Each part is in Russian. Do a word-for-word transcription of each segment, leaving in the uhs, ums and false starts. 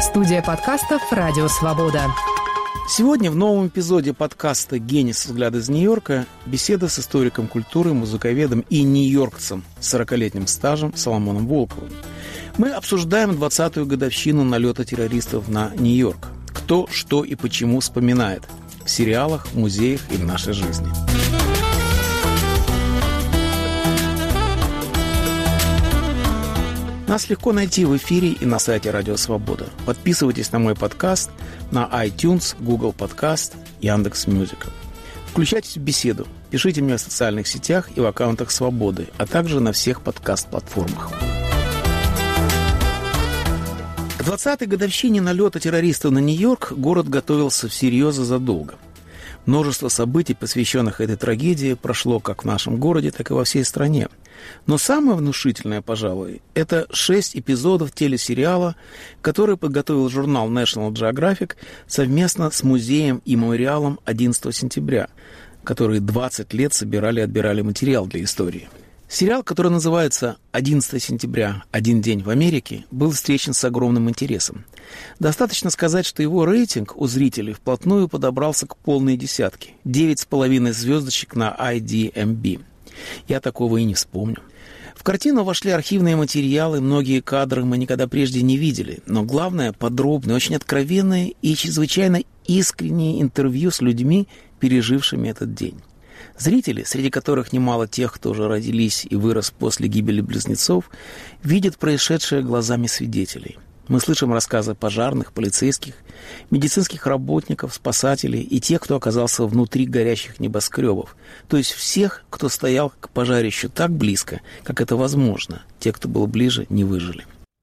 Студия подкастов «Радио Свобода». Сегодня в новом эпизоде подкаста «Генис. Взгляд из Нью-Йорка» беседа с историком культуры, музыковедом и нью-йоркцем с сорокалетним стажем Соломоном Волковым. Мы обсуждаем двадцатую годовщину налета террористов на Нью-Йорк. Кто, что и почему вспоминает в сериалах, в музеях и в нашей жизни. Нас легко найти в эфире и на сайте Радио Свобода. Подписывайтесь на мой подкаст на iTunes, Google Podcast, Яндекс.Мьюзик. Включайтесь в беседу, пишите мне в социальных сетях и в аккаунтах Свободы, а также на всех подкаст-платформах. К двадцатой годовщине налета террористов на Нью-Йорк город готовился всерьез и задолго. Множество событий, посвященных этой трагедии, прошло как в нашем городе, так и во всей стране. Но самое внушительное, пожалуй, это шесть эпизодов телесериала, который подготовил журнал National Geographic совместно с музеем и мемориалом одиннадцатого сентября, которые двадцать лет собирали и отбирали материал для истории. Сериал, который называется «одиннадцатого сентября. Один день в Америке», был встречен с огромным интересом. Достаточно сказать, что его рейтинг у зрителей вплотную подобрался к полной десятке. девять с половиной звездочек на ай ди эм би. Я такого и не вспомню. В картину вошли архивные материалы, многие кадры мы никогда прежде не видели, но главное, подробные, очень откровенные и чрезвычайно искренние интервью с людьми, пережившими этот день. Зрители, среди которых немало тех, кто уже родились и вырос после гибели близнецов, видят происшедшее глазами свидетелей. Мы слышим рассказы пожарных, полицейских, медицинских работников, спасателей и тех, кто оказался внутри горящих небоскребов, то есть всех, кто стоял к пожарищу так близко, как это возможно. Те, кто был ближе, не выжили.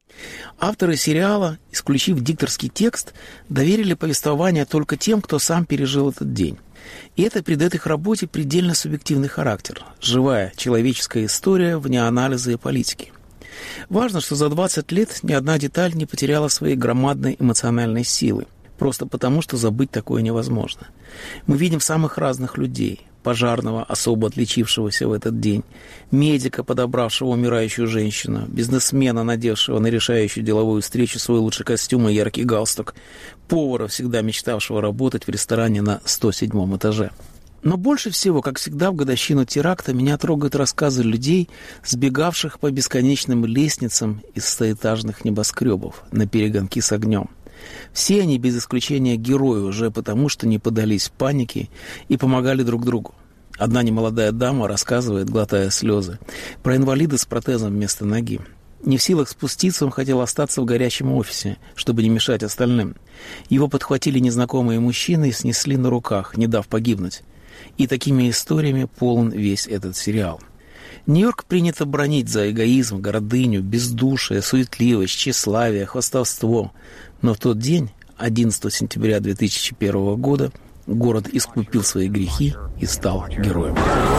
Авторы сериала, исключив дикторский текст, доверили повествование только тем, кто сам пережил этот день. И это придает их работе предельно субъективный характер. Живая человеческая история вне анализа и политики. Важно, что за двадцать лет ни одна деталь не потеряла своей громадной эмоциональной силы. Просто потому, что забыть такое невозможно. Мы видим самых разных людей. Пожарного, особо отличившегося в этот день, медика, подобравшего умирающую женщину, бизнесмена, надевшего на решающую деловую встречу свой лучший костюм и яркий галстук, повара, всегда мечтавшего работать в ресторане на сто седьмом этаже. Но больше всего, как всегда, в годовщину теракта меня трогают рассказы людей, сбегавших по бесконечным лестницам из стоэтажных небоскребов на перегонки с огнем. Все они, без исключения, герои уже потому, что не поддались панике и помогали друг другу. Одна немолодая дама рассказывает, глотая слезы, про инвалида с протезом вместо ноги. Не в силах спуститься, он хотел остаться в горящем офисе, чтобы не мешать остальным. Его подхватили незнакомые мужчины и снесли на руках, не дав погибнуть. И такими историями полон весь этот сериал. Нью-Йорк принято бранить за эгоизм, гордыню, бездушие, суетливость, тщеславие, хвастовство. Но в тот день, одиннадцатого сентября две тысячи первого года, город искупил свои грехи и стал героем.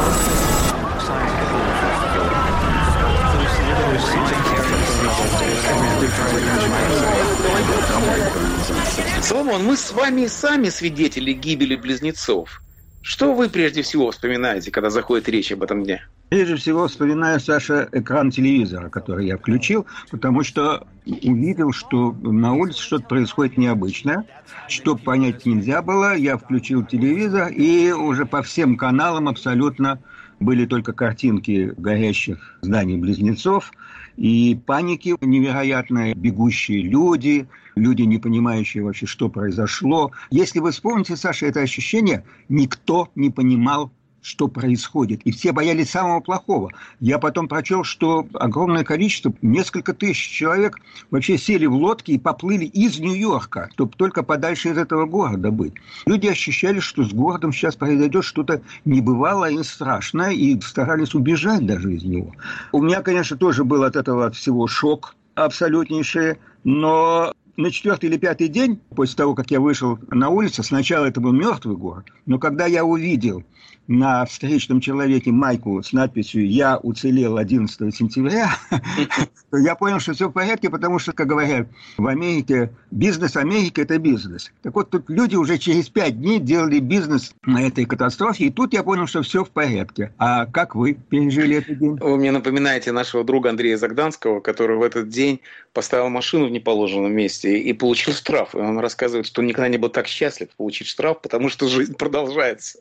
Соломон, мы с вами сами свидетели гибели близнецов. Что вы прежде всего вспоминаете, когда заходит речь об этом дне? Прежде всего вспоминаю, Саша, экран телевизора, который я включил, потому что увидел, что на улице что-то происходит необычное. Что понять нельзя было, я включил телевизор, и уже по всем каналам абсолютно были только картинки горящих зданий-близнецов, и паники невероятные, бегущие люди, люди, не понимающие вообще, что произошло. Если вы вспомните, Саша, это ощущение, никто не понимал, что происходит. И все боялись самого плохого. Я потом прочел, что огромное количество, несколько тысяч человек вообще сели в лодки и поплыли из Нью-Йорка, чтобы только подальше из этого города быть. Люди ощущали, что с городом сейчас произойдет что-то небывалое и страшное, и старались убежать даже из него. У меня, конечно, тоже был от этого от всего шок абсолютнейший, но на четвертый или пятый день, после того, как я вышел на улицу, сначала это был мертвый город, но когда я увидел на встречном человеке майку с надписью «Я уцелел одиннадцатого сентября», то я понял, что все в порядке, потому что, как говорят в Америке, бизнес Америки – это бизнес. Так вот, тут люди уже через пять дней делали бизнес на этой катастрофе, и тут я понял, что все в порядке. А как вы пережили этот день? Вы мне напоминаете нашего друга Андрея Загданского, который в этот день поставил машину в неположенном месте молодости и получил штраф. И он рассказывает, что он никогда не был так счастлив получить штраф, потому что жизнь продолжается.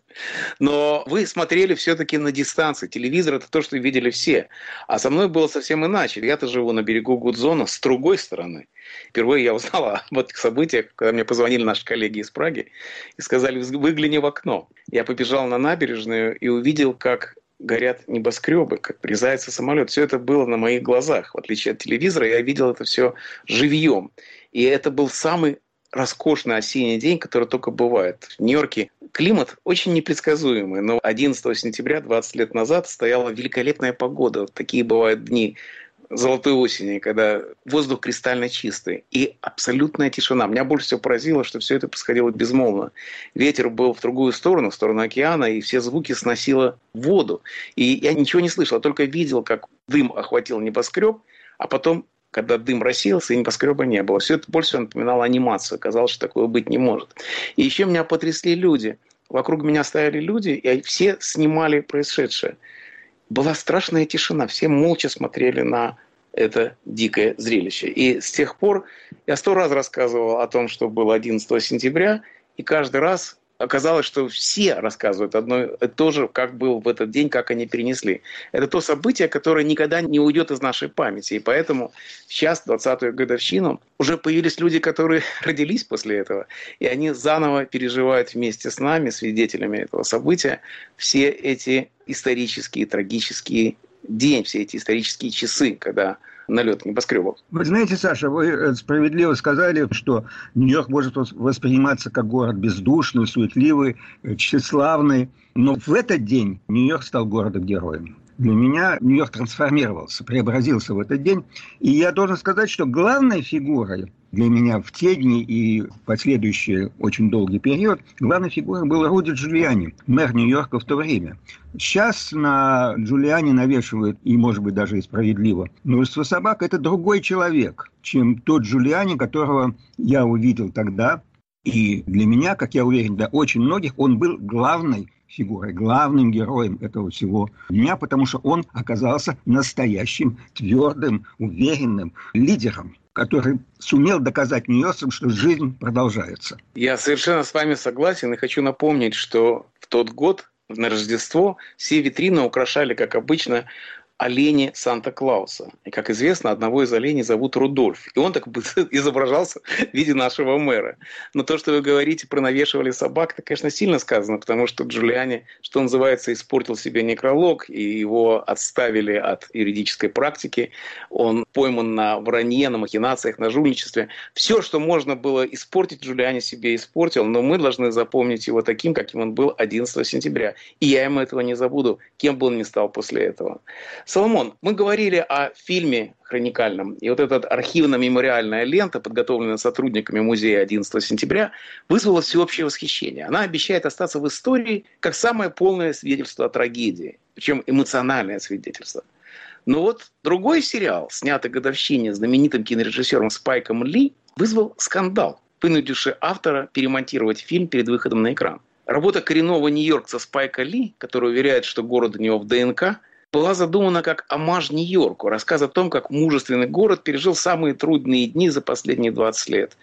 Но вы смотрели все-таки на дистанции. Телевизор – это то, что видели все. А со мной было совсем иначе. Я-то живу на берегу Гудзона с другой стороны. Впервые я узнал об этих событиях, когда мне позвонили наши коллеги из Праги и сказали: выгляни в окно. Я побежал на набережную и увидел, как горят небоскребы, как врезается самолет. Все это было на моих глазах. В отличие от телевизора, я видел это все живьем. И это был самый роскошный осенний день, который только бывает. В Нью-Йорке климат очень непредсказуемый, но одиннадцатого сентября двадцать лет назад стояла великолепная погода. Вот такие бывают дни золотой осени, когда воздух кристально чистый и абсолютная тишина. Меня больше всего поразило, что все это происходило безмолвно. Ветер был в другую сторону, в сторону океана, и все звуки сносило в воду. И я ничего не слышал, только видел, как дым охватил небоскреб, а потом, когда дым рассеялся, и небоскреба не было. Все это больше всего напоминало анимацию. Казалось, что такого быть не может. И еще меня потрясли люди. Вокруг меня стояли люди, и все снимали происшедшее. Была страшная тишина. Все молча смотрели на это дикое зрелище. И с тех пор я сто раз рассказывал о том, что было одиннадцатого сентября, и каждый раз оказалось, что все рассказывают одно и то же, как был в этот день, как они перенесли. Это то событие, которое никогда не уйдет из нашей памяти. И поэтому сейчас, двадцатую годовщину, уже появились люди, которые родились после этого. И они заново переживают вместе с нами, свидетелями этого события, все эти исторические, трагические дни, все эти исторические часы, когда налет небоскребов. Вы знаете, Саша, вы справедливо сказали, что Нью-Йорк может восприниматься как город бездушный, суетливый, тщеславный. Но в этот день Нью-Йорк стал городом-героем. Для меня Нью-Йорк трансформировался, преобразился в этот день. И я должен сказать, что главной фигурой для меня в те дни и в последующий очень долгий период, главной фигурой был Руди Джулиани, мэр Нью-Йорка в то время. Сейчас на Джулиани навешивают, и, может быть, даже и справедливо, множество собак. Это другой человек, чем тот Джулиани, которого я увидел тогда. И для меня, как я уверен, для очень многих, он был главной фигурой, главным героем этого всего дня, потому что он оказался настоящим, твердым, уверенным лидером, который сумел доказать нью-йоркцам, что жизнь продолжается. Я совершенно с вами согласен и хочу напомнить, что в тот год, на Рождество, все витрины украшали, как обычно, олени Санта-Клауса. И, как известно, одного из оленей зовут Рудольф. И он так изображался в виде нашего мэра. Но то, что вы говорите про навешивали собак, это, конечно, сильно сказано, потому что Джулиани, что называется, испортил себе некролог, и его отставили от юридической практики. Он пойман на вранье, на махинациях, на жульничестве. Все, что можно было испортить, Джулиани себе испортил, но мы должны запомнить его таким, каким он был одиннадцатого сентября. И я ему этого не забуду, кем бы он ни стал после этого. Соломон, мы говорили о фильме хроникальном, и вот эта архивно-мемориальная лента, подготовленная сотрудниками музея одиннадцатого сентября, вызвала всеобщее восхищение. Она обещает остаться в истории как самое полное свидетельство о трагедии, причем эмоциональное свидетельство. Но вот другой сериал, снятый к годовщине знаменитым кинорежиссером Спайком Ли, вызвал скандал, вынудивший автора перемонтировать фильм перед выходом на экран. Работа коренного нью-йоркца Спайка Ли, который уверяет, что город у него в ДНК, была задумана как оммаж Нью-Йорку, рассказ о том, как мужественный город пережил самые трудные дни за последние двадцать лет.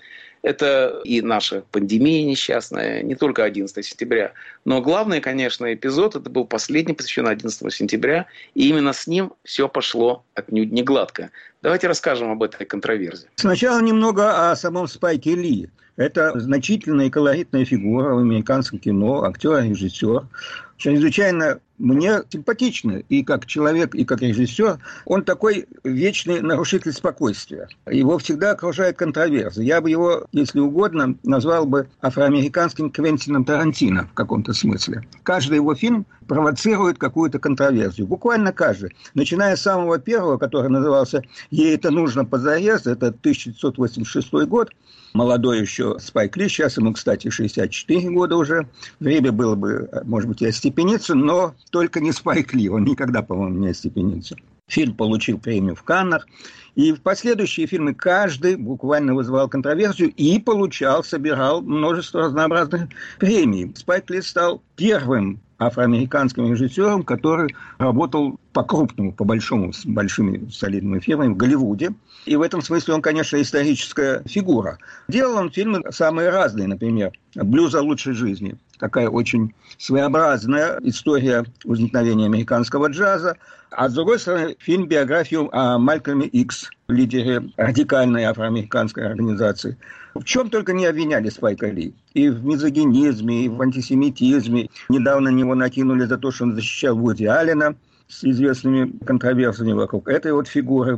Это и наша пандемия несчастная, не только одиннадцатого сентября. Но главный, конечно, эпизод, это был последний, посвященный одиннадцатому сентября, и именно с ним все пошло отнюдь не гладко. Давайте расскажем об этой контроверсии. Сначала немного о самом Спайке Ли. Это значительная и колоритная фигура в американском кино, актер, режиссер. Чрезвычайно мне симпатично и как человек, и как режиссер. Он такой вечный нарушитель спокойствия. Его всегда окружает контроверсия. Я бы его, если угодно, назвал бы афроамериканским Квентином Тарантино в каком-то смысле. Каждый его фильм провоцирует какую-то контроверсию. Буквально каждый. Начиная с самого первого, который назывался «Ей это нужно позарез», это тысяча девятьсот восемьдесят шестой год. Молодой еще Спайк Ли, сейчас ему, кстати, шестьдесят четыре года уже. Время было бы, может быть, и остепениться, но только не Спайк Ли, он никогда, по-моему, не остепенится. Фильм получил премию в Каннах, и в последующие фильмы каждый буквально вызывал контроверсию и получал, собирал множество разнообразных премий. Спайк Ли стал первым афроамериканским режиссером, который работал по-крупному, по-большому, с большими солидными фирмами в Голливуде. И в этом смысле он, конечно, историческая фигура. Делал он фильмы самые разные, например, «Блюз о лучшей жизни». Такая очень своеобразная история возникновения американского джаза. А с другой стороны, фильм-биографию о Малькольме Икс, лидере радикальной афроамериканской организации. В чем только не обвиняли Спайка Ли. И в мизогинизме, и в антисемитизме. Недавно на него накинули за то, что он защищал Вуди Аллена с известными контроверсиями вокруг этой вот фигуры.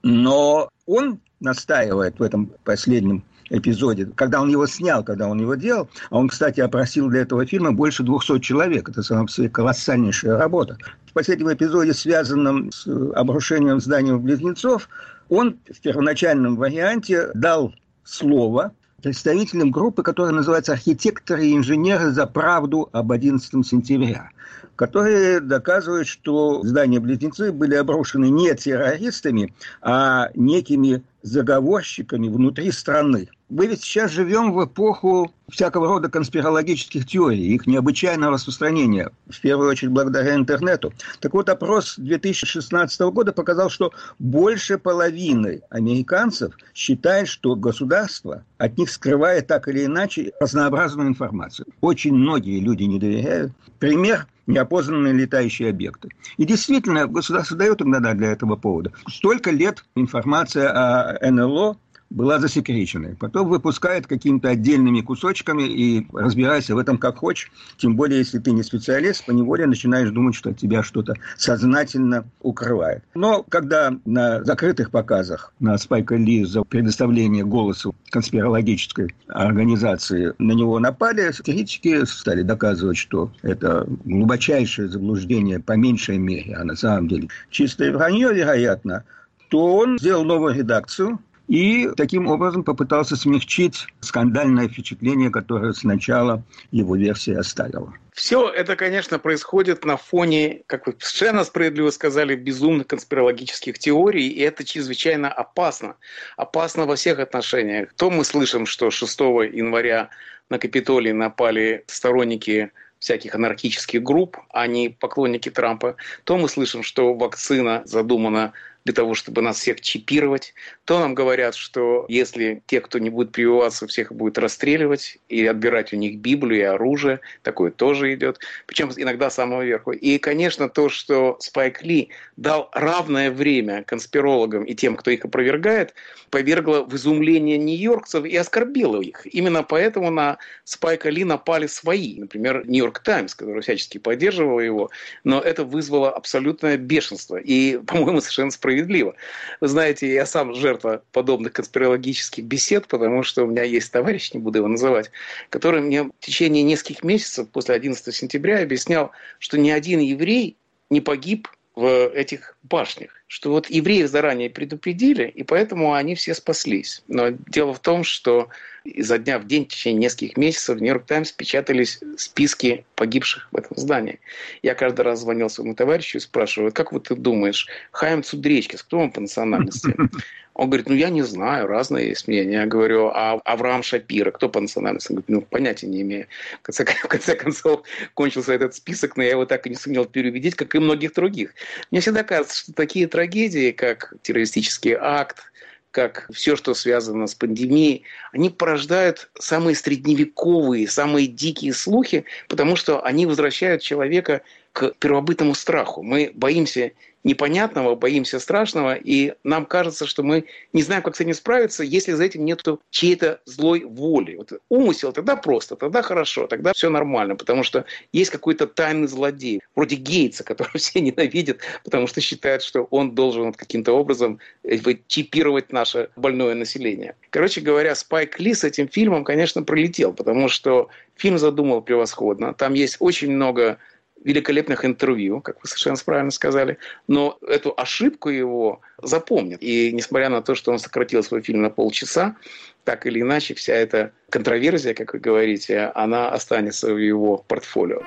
Но он настаивает в этом последнем эпизоде, когда он его снял, когда он его делал, а он, кстати, опросил для этого фильма больше двухсот человек. Это, сама по себе, колоссальнейшая работа. В последнем эпизоде, связанном с обрушением зданий-близнецов, он в первоначальном варианте дал слово представителям группы, которая называется «Архитекторы и инженеры за правду об одиннадцатого сентября», которые доказывают, что здания-близнецы были обрушены не террористами, а некими заговорщиками внутри страны. Мы ведь сейчас живем в эпоху всякого рода конспирологических теорий, их необычайного распространения, в первую очередь благодаря интернету. Так вот, опрос две тысячи шестнадцатого года показал, что больше половины американцев считает, что государство от них скрывает так или иначе разнообразную информацию. Очень многие люди не доверяют. Пример – неопознанные летающие объекты. И действительно, государство дает иногда для этого повода. Столько лет информация о эн эл о была засекреченной. Потом выпускает какими-то отдельными кусочками и разбирайся в этом как хочешь. Тем более, если ты не специалист, поневоле начинаешь думать, что от тебя что-то сознательно укрывает. Но когда на закрытых показах на Спайка Ли за предоставление голоса конспирологической организации на него напали, критики стали доказывать, что это глубочайшее заблуждение по меньшей мере, а на самом деле чистое вранье, вероятно, то он сделал новую редакцию, и таким образом попытался смягчить скандальное впечатление, которое сначала его версия оставила. Все это, конечно, происходит на фоне, как вы совершенно справедливо сказали, безумных конспирологических теорий, и это чрезвычайно опасно. Опасно во всех отношениях. То мы слышим, что шестого января на Капитолий напали сторонники всяких анархических групп, а не поклонники Трампа, то мы слышим, что вакцина задумана для того, чтобы нас всех чипировать, то нам говорят, что если те, кто не будет прививаться, всех будет расстреливать и отбирать у них Библию и оружие, такое тоже идет, причем иногда с самого верху. И, конечно, то, что Спайк Ли дал равное время конспирологам и тем, кто их опровергает, повергло в изумление нью-йоркцев и оскорбило их. Именно поэтому на Спайка Ли напали свои, например, Нью-Йорк Таймс, который всячески поддерживал его, но это вызвало абсолютное бешенство и, по-моему, совершенно справедливо. Вы знаете, я сам жертва подобных конспирологических бесед, потому что у меня есть товарищ, не буду его называть, который мне в течение нескольких месяцев после одиннадцатого сентября объяснял, что ни один еврей не погиб в этих башнях. Что вот евреев заранее предупредили, и поэтому они все спаслись. Но дело в том, что изо дня в день в течение нескольких месяцев в Нью-Йорк Таймс печатались списки погибших в этом здании. Я каждый раз звонил своему товарищу и спрашиваю, как вот ты думаешь, Хаим Цудречкис, кто он по национальности? Он говорит, ну я не знаю, разные есть мнения. Я говорю, а Авраам Шапира, кто по национальности? Он говорит, ну понятия не имею. В конце, в конце концов кончился этот список, но я его так и не сумел переубедить, как и многих других. Мне всегда кажется, что такие трагедии, как террористический акт, как все, что связано с пандемией, они порождают самые средневековые, самые дикие слухи, потому что они возвращают человека к первобытному страху. Мы боимся непонятного, боимся страшного, и нам кажется, что мы не знаем, как с этим справиться, если за этим нет чьей-то злой воли. Вот умысел, тогда просто, тогда хорошо, тогда все нормально, потому что есть какой-то тайный злодей, вроде Гейтса, которого все ненавидят, потому что считают, что он должен вот каким-то образом чипировать наше больное население. Короче говоря, Спайк Ли с этим фильмом, конечно, пролетел, потому что фильм задумал превосходно. Там есть очень много великолепных интервью, как вы совершенно правильно сказали, но эту ошибку его запомнят. И несмотря на то, что он сократил свой фильм на полчаса, так или иначе вся эта контроверсия, как вы говорите, она останется в его портфолио.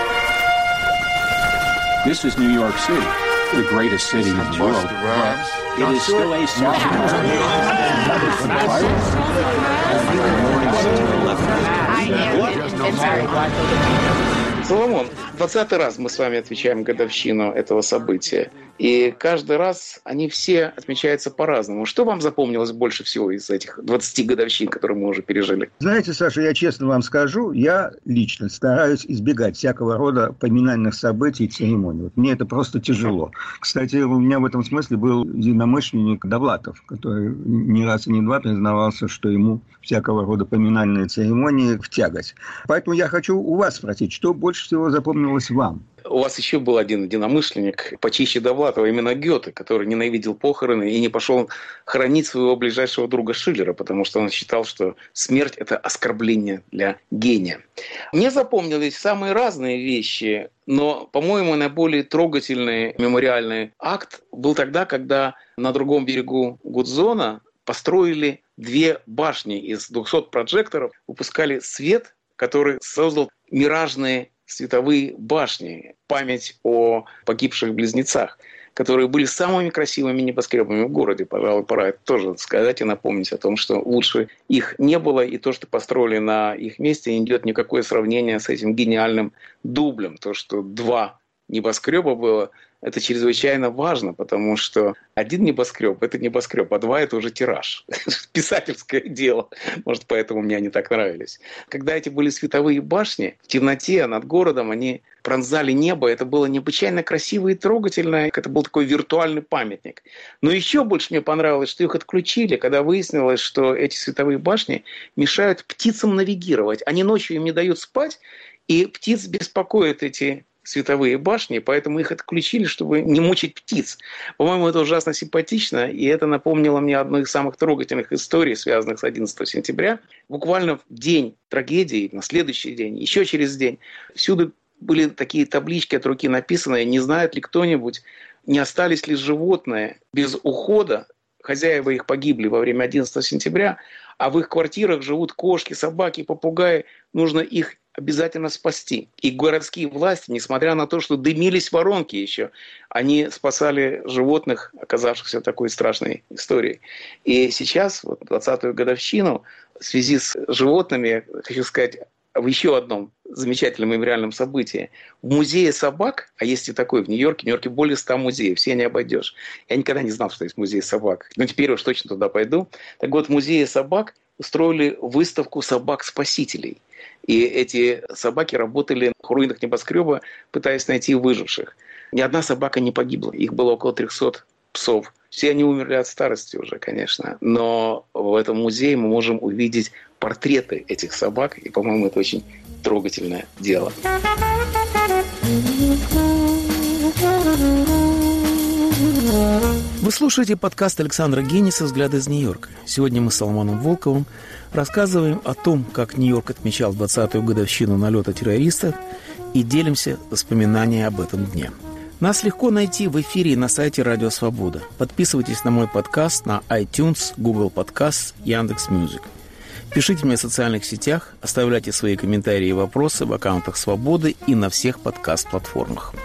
This is New York City, the greatest city in the world. It is still a Соломон, двадцатый раз мы с вами отвечаем годовщину этого события. И каждый раз они все отмечаются по-разному. Что вам запомнилось больше всего из этих двадцати годовщин, которые мы уже пережили? Знаете, Саша, я честно вам скажу, я лично стараюсь избегать всякого рода поминальных событий и церемоний. Вот мне это просто тяжело. Кстати, у меня в этом смысле был единомышленник Довлатов, который не раз и не два признавался, что ему всякого рода поминальные церемонии в тягость. Поэтому я хочу у вас спросить, что больше всего запомнилось вам? У вас еще был один единомышленник, почище Довлатова, именно Гёте, который ненавидел похороны и не пошел хоронить своего ближайшего друга Шиллера, потому что он считал, что смерть – это оскорбление для гения. Мне запомнились самые разные вещи, но, по-моему, наиболее трогательный мемориальный акт был тогда, когда на другом берегу Гудзона построили две башни из двухсот прожекторов, выпускали свет, который создал миражные световые башни, память о погибших близнецах, которые были самыми красивыми небоскребами в городе. Пожалуй, пора это тоже сказать и напомнить о том, что лучше их не было, и то, что построили на их месте, не идет никакое сравнение с этим гениальным дублем. То, что два небоскреба было, это чрезвычайно важно, потому что один небоскреб – это небоскреб, а два – это уже тираж. Писательское дело. Может, поэтому мне они так нравились. Когда эти были световые башни, в темноте над городом они пронзали небо. Это было необычайно красиво и трогательно. Это был такой виртуальный памятник. Но еще больше мне понравилось, что их отключили, когда выяснилось, что эти световые башни мешают птицам навигировать. Они ночью им не дают спать, и птиц беспокоят эти световые башни, поэтому их отключили, чтобы не мучить птиц. По-моему, это ужасно симпатично, и это напомнило мне одну из самых трогательных историй, связанных с одиннадцатого сентября. Буквально в день трагедии, на следующий день, еще через день, всюду были такие таблички от руки написанные, не знает ли кто-нибудь, не остались ли животные без ухода, хозяева их погибли во время одиннадцатого сентября, а в их квартирах живут кошки, собаки, попугаи, нужно их обязательно спасти. И городские власти, несмотря на то, что дымились воронки еще, они спасали животных, оказавшихся в такой страшной истории. И сейчас, вот двадцатую годовщину, в связи с животными, хочу сказать в еще одном замечательном мемориальном событии. В музее собак, а есть и такой в Нью-Йорке, в Нью-Йорке более ста музеев, все не обойдешь. Я никогда не знал, что есть музей собак. Но теперь уж точно туда пойду. Так вот, в музее собак устроили выставку собак-спасителей. И эти собаки работали в руинах небоскреба, пытаясь найти выживших. Ни одна собака не погибла. Их было около трехсот псов. Все они умерли от старости уже, конечно. Но в этом музее мы можем увидеть портреты этих собак. И, по-моему, это очень трогательное дело. Вы слушаете подкаст Александра Генниса «Взгляд из Нью-Йорка». Сегодня мы с Соломоном Волковым рассказываем о том, как Нью-Йорк отмечал двадцатую годовщину налета террористов, и делимся воспоминаниями об этом дне. Нас легко найти в эфире и на сайте Радио Свобода. Подписывайтесь на мой подкаст на iTunes, Google Podcasts, Яндекс.Мьюзик. Пишите мне в социальных сетях, оставляйте свои комментарии и вопросы в аккаунтах Свободы и на всех подкаст-платформах.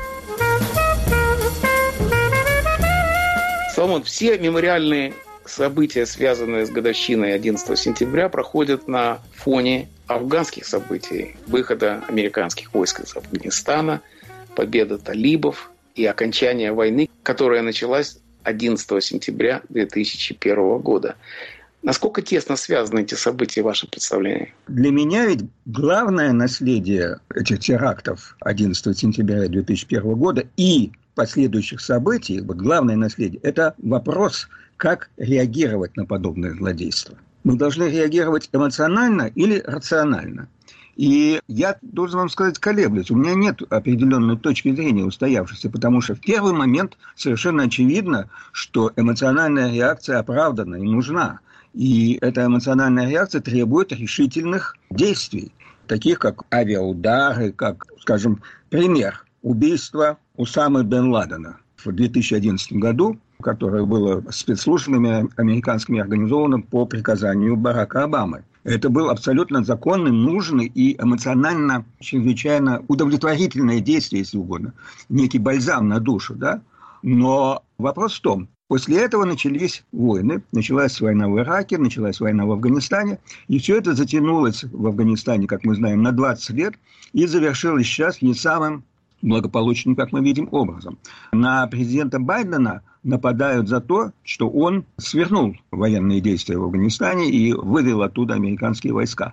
Соломон, все мемориальные события, связанные с годовщиной одиннадцатого сентября, проходят на фоне афганских событий, выхода американских войск из Афганистана, победа талибов и окончания войны, которая началась одиннадцатого сентября две тысячи первого года. Насколько тесно связаны эти события в вашем представлении? Для меня ведь главное наследие этих терактов одиннадцатого сентября две тысячи первого года и последующих событий, вот главное наследие, это вопрос, как реагировать на подобное злодейство. Мы должны реагировать эмоционально или рационально. И я должен вам сказать, колеблюсь. У меня нет определенной точки зрения устоявшейся, потому что в первый момент совершенно очевидно, что эмоциональная реакция оправдана и нужна. И эта эмоциональная реакция требует решительных действий, таких как авиаудары, как, скажем, пример убийства Усамы бен Ладена в две тысячи одиннадцатом году, которое было спецслужбами американскими организовано по приказанию Барака Обамы. Это был абсолютно законный, нужный и эмоционально чрезвычайно удовлетворительное действие, если угодно. Некий бальзам на душу, да? Но вопрос в том, после этого начались войны, началась война в Ираке, началась война в Афганистане, и все это затянулось в Афганистане, как мы знаем, на двадцать лет, и завершилось сейчас не самым благополучным, как мы видим, образом. На президента Байдена нападают за то, что он свернул военные действия в Афганистане и вывел оттуда американские войска.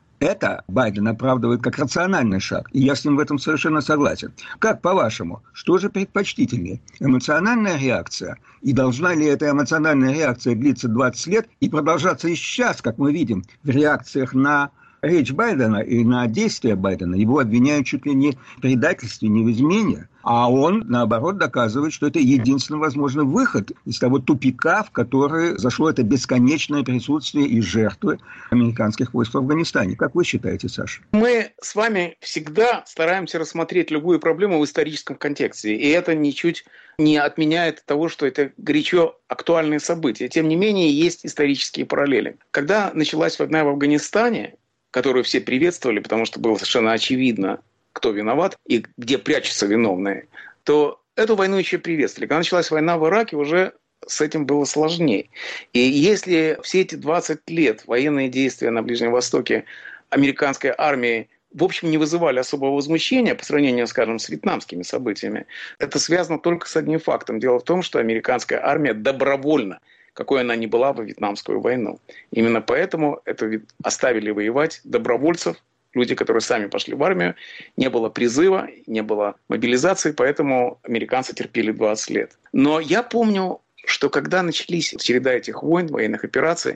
Это Байден оправдывает как рациональный шаг, и я с ним в этом совершенно согласен. Как, по-вашему, что же предпочтительнее? Эмоциональная реакция? И должна ли эта эмоциональная реакция длиться двадцать лет и продолжаться и сейчас, как мы видим, в реакциях на речь Байдена и на действия Байдена? Его обвиняют чуть ли не в предательстве, не в измене. А он, наоборот, доказывает, что это единственный возможный выход из того тупика, в который зашло это бесконечное присутствие и жертвы американских войск в Афганистане. Как вы считаете, Саша? Мы с вами всегда стараемся рассмотреть любую проблему в историческом контексте. И это ничуть не отменяет того, что это горячо актуальные события. Тем не менее, есть исторические параллели. Когда началась война в Афганистане, которую все приветствовали, потому что было совершенно очевидно, кто виноват и где прячутся виновные, то эту войну еще приветствовали. Когда началась война в Ираке, уже с этим было сложнее. И если все эти двадцать лет военные действия на Ближнем Востоке американской армии в общем не вызывали особого возмущения по сравнению, скажем, с вьетнамскими событиями, это связано только с одним фактом. Дело в том, что американская армия добровольно, какой она ни была, во Вьетнамскую войну. Именно поэтому это оставили воевать добровольцев, люди, которые сами пошли в армию, не было призыва, не было мобилизации, поэтому американцы терпели двадцать лет. Но я помню, что когда начались череда этих войн, военных операций,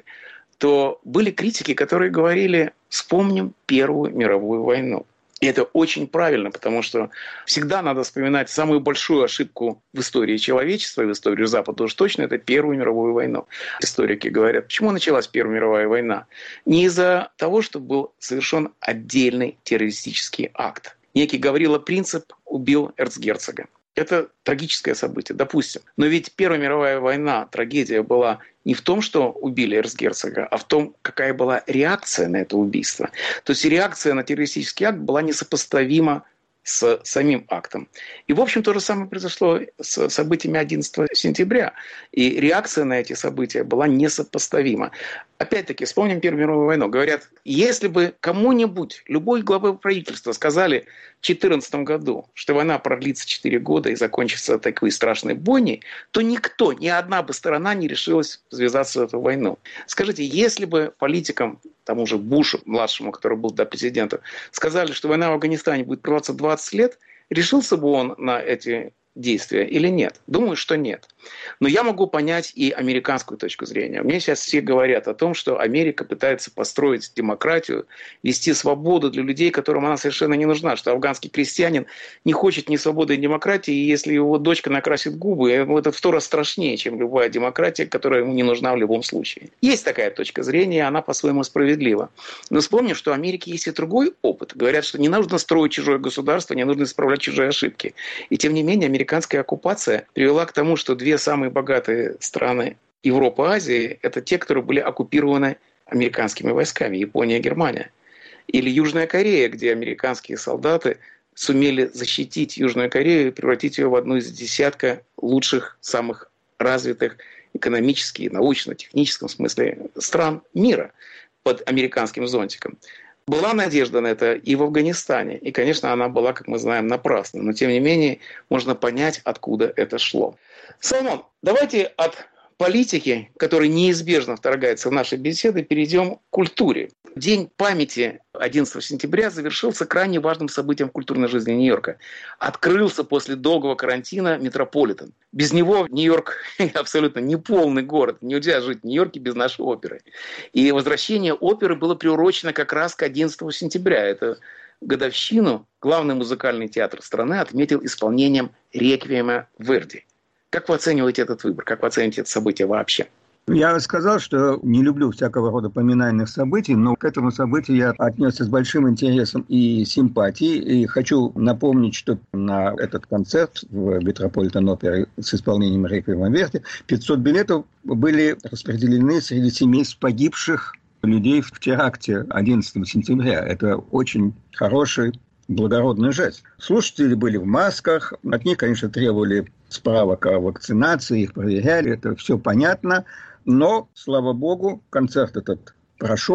то были критики, которые говорили: вспомним Первую мировую войну. И это очень правильно, потому что всегда надо вспоминать самую большую ошибку в истории человечества, и в истории Запада уж точно, это Первую мировую войну. Историки говорят, почему началась Первая мировая война? Не из-за того, что был совершен отдельный террористический акт. Некий Гаврила Принцип убил эрцгерцога. Это трагическое событие, допустим. Но ведь Первая мировая война, трагедия была не в том, что убили эрцгерцога, а в том, какая была реакция на это убийство. То есть реакция на террористический акт была несопоставима с самим актом. И, в общем, то же самое произошло с событиями одиннадцатого сентября. И реакция на эти события была несопоставима. Опять-таки, вспомним Первую мировую войну. Говорят, если бы кому-нибудь, любой главой правительства сказали в две тысячи четырнадцатом году, что война продлится четыре года и закончится такой страшной бойней, то никто, ни одна бы сторона не решилась связаться в эту войну. Скажите, если бы политикам, тому же Бушу, младшему, который был до президента, сказали, что война в Афганистане будет продолжаться двадцать лет, решился бы он на эти действия или нет? Думаю, что нет. Но я могу понять и американскую точку зрения. Мне сейчас все говорят о том, что Америка пытается построить демократию, вести свободу для людей, которым она совершенно не нужна, что афганский крестьянин не хочет ни свободы, ни демократии, и если его дочка накрасит губы, это в сто раз страшнее, чем любая демократия, которая ему не нужна в любом случае. Есть такая точка зрения, она по-своему справедлива. Но вспомним, что в Америке есть и другой опыт. Говорят, что не нужно строить чужое государство, не нужно исправлять чужие ошибки. И тем не менее, американцы Американская оккупация привела к тому, что две самые богатые страны Европы и Азии – это те, которые были оккупированы американскими войсками – Япония и Германия. Или Южная Корея, где американские солдаты сумели защитить Южную Корею и превратить ее в одну из десятка лучших, самых развитых экономически и научно-техническом смысле стран мира под американским зонтиком. Была надежда на это и в Афганистане. И, конечно, она была, как мы знаем, напрасна. Но, тем не менее, можно понять, откуда это шло. Соломон, давайте от политики, которая неизбежно вторгается в наши беседы, перейдем к культуре. День памяти одиннадцатого сентября завершился крайне важным событием в культурной жизни Нью-Йорка. Открылся после долгого карантина Метрополитен. Без него Нью-Йорк абсолютно неполный город. Нельзя жить в Нью-Йорке без нашей оперы. И возвращение оперы было приурочено как раз к одиннадцатому сентября. Это годовщину главный музыкальный театр страны отметил исполнением «Реквиема» Верди. Как вы оцениваете этот выбор? Как вы оцениваете это событие вообще? Я сказал, что не люблю всякого рода поминальных событий, но к этому событию я отнесся с большим интересом и симпатией. И хочу напомнить, что на этот концерт в Метрополитен опере с исполнением «Реквиема Верди» пятьсот билетов были распределены среди семейств погибших людей в теракте одиннадцатого сентября. Это очень хороший, благородный жест. Слушатели были в масках, от них, конечно, требовали справок о вакцинации, их проверяли, это все понятно. Но, слава богу, концерт этот прошел,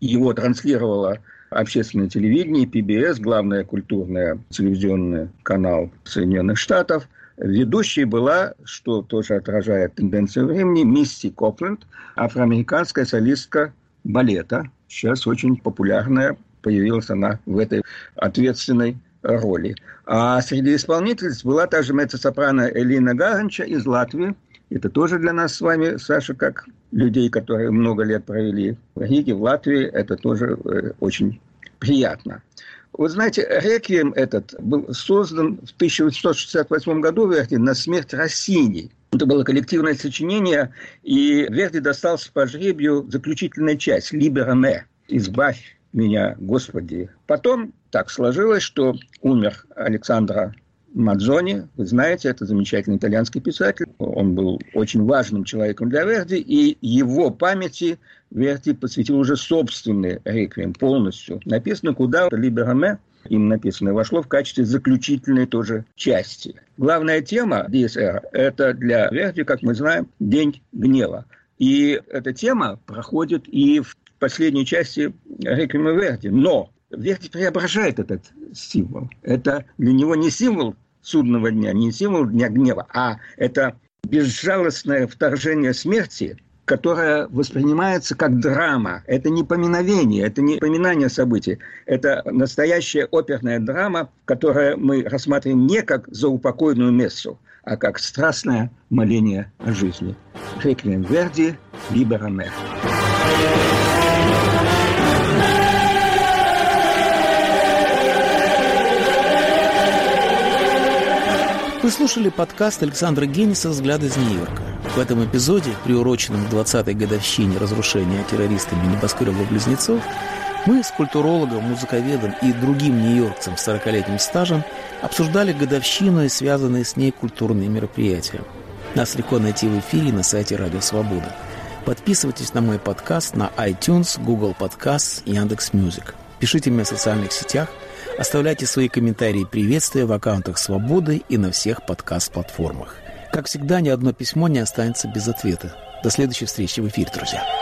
Его транслировало общественное телевидение, пи би эс, главный культурный телевизионный канал Соединенных Штатов. Ведущей была, что тоже отражает тенденцию времени, Мисси Копленд, афроамериканская солистка балета. Сейчас очень популярная, появилась она в этой ответственной роли. А среди исполнительниц была также меццо-сопрано Элина Гаранча из Латвии. Это тоже для нас с вами, Саша, как людей, которые много лет провели в Риге, в Латвии, это тоже э, очень приятно. Вы знаете, реквием этот был создан в тысяча восемьсот шестьдесят восьмом году Верди на смерть Россини. Это было коллективное сочинение, и Верди достался по жребию заключительная часть «Libera me» «Избавь меня, Господи». Потом так сложилось, что умер Александро Мадзони, вы знаете, это замечательный итальянский писатель. Он был очень важным человеком для Верди, и его памяти Верди посвятил уже собственный реквием полностью. Написано, куда «Libera me», им написано, вошло в качестве заключительной тоже части. Главная тема ди эс эр – это для Верди, как мы знаем, День гнева. И эта тема проходит и в последней части реквиема Верди. Но Верди преображает этот символ. Это для него не символ судного дня, не символ Дня гнева, а это безжалостное вторжение смерти, которое воспринимается как драма. Это не поминовение, это не поминание событий. Это настоящая оперная драма, которую мы рассматриваем не как заупокойную мессу, а как страстное моление о жизни. Реквием Верди, «Libera me». Вы слушали подкаст Александра Генниса «Взгляд из Нью-Йорка». В этом эпизоде, приуроченном к двадцатой годовщине разрушения террористами небоскребов-близнецов, мы с культурологом, музыковедом и другим нью-йоркцем с сорокалетним стажем обсуждали годовщину и связанные с ней культурные мероприятия. Нас легко найти в эфире на сайте Радио Свобода. Подписывайтесь на мой подкаст на iTunes, Google Podcasts, Яндекс.Мьюзик. Пишите мне в социальных сетях, оставляйте свои комментарии и приветствия в аккаунтах «Свободы» и на всех подкаст-платформах. Как всегда, ни одно письмо не останется без ответа. До следующей встречи в эфире, друзья.